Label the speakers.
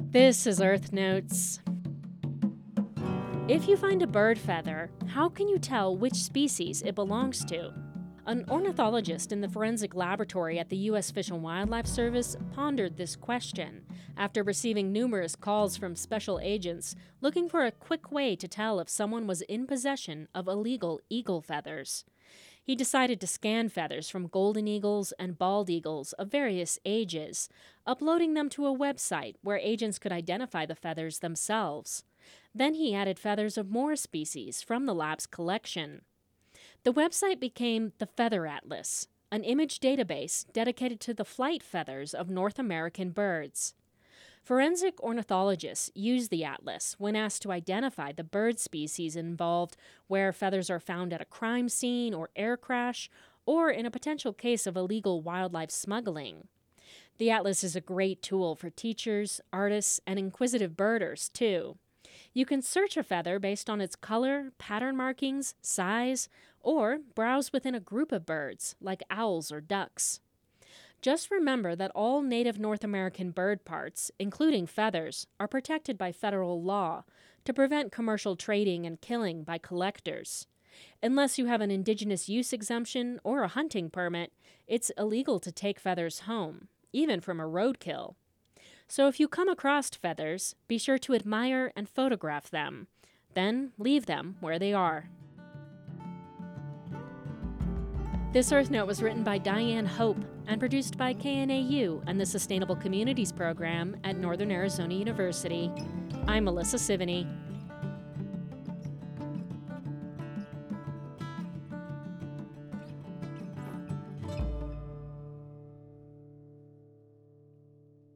Speaker 1: This is Earth Notes. If you find a bird feather, how can you tell which species it belongs to? An ornithologist in the forensic laboratory at the U.S. Fish and Wildlife Service pondered this question after receiving numerous calls from special agents looking for a quick way to tell if someone was in possession of illegal eagle feathers. He decided to scan feathers from golden eagles and bald eagles of various ages, uploading them to a website where agents could identify the feathers themselves. Then he added feathers of more species from the lab's collection. The website became the Feather Atlas, an image database dedicated to the flight feathers of North American birds. Forensic ornithologists use the atlas when asked to identify the bird species involved where feathers are found at a crime scene or air crash, or in a potential case of illegal wildlife smuggling. The atlas is a great tool for teachers, artists, and inquisitive birders, too. You can search a feather based on its color, pattern markings, size, or browse within a group of birds, like owls or ducks. Just remember that all native North American bird parts, including feathers, are protected by federal law to prevent commercial trading and killing by collectors. Unless you have an indigenous use exemption or a hunting permit, it's illegal to take feathers home, even from a roadkill. So if you come across feathers, be sure to admire and photograph them. Then leave them where they are. This Earth Note was written by Diane Hope and produced by KNAU and the Sustainable Communities Program at Northern Arizona University. I'm Melissa Sivany.